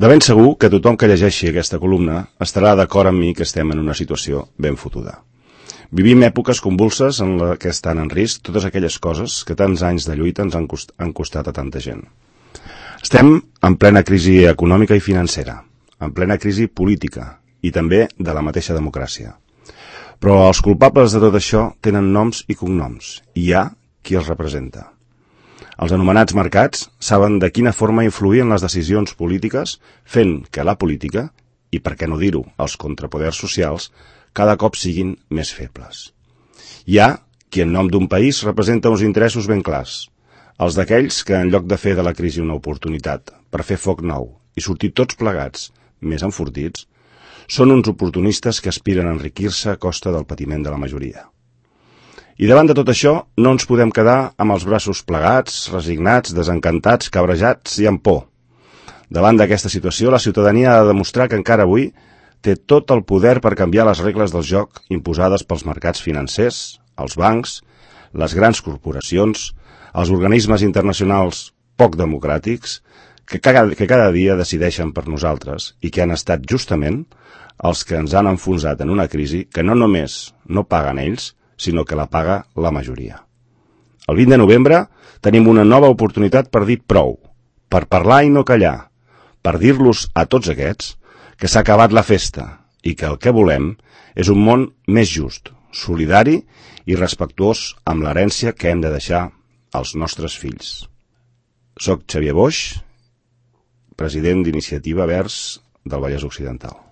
De ben segur que tothom que llegeixi aquesta columna estarà d'acord amb mi que estem en una situació ben fotuda. Vivim èpoques convulses en la que estan en risc totes aquelles coses que tants anys de lluita ens han costat a tanta gent. Estem en plena crisi econòmica i financera, en plena crisi política i també de la mateixa democràcia. Però els culpables de tot això tenen noms i cognoms, i hi ha qui els representa. Els anomenats mercats saben de quina forma influir en les decisions polítiques, fent que la política, i per què no dir-ho, els contrapoders socials, cada cop siguin més febles. Hi ha qui en nom d'un país representa uns interessos ben clars, els d'aquells que en lloc de fer de la crisi una oportunitat per fer foc nou i sortir tots plegats, més enfortits, són uns oportunistes que aspiren a enriquir-se a costa del patiment de la majoria. I davant de tot això no ens podem quedar amb els braços plegats, resignats, desencantats, cabrejats i amb por. Davant d'aquesta situació, la ciutadania ha de demostrar que encara avui té tot el poder per canviar les regles del joc imposades pels mercats financers, els bancs, les grans corporacions, els organismes internacionals poc democràtics, que cada dia decideixen per nosaltres i que han estat justament els que ens han enfonsat en una crisi que no només no paguen ells, sinó que la paga la majoria. El 20 de novembre tenim una nova oportunitat per dir prou, per parlar i no callar, per dir-los a tots aquests que s'ha acabat la festa i que el que volem és un món més just, solidari i respectuós amb l'herència que hem de deixar als nostres fills. Soc Xavier Boix, president d'Iniciativa Verds del Vallès Occidental.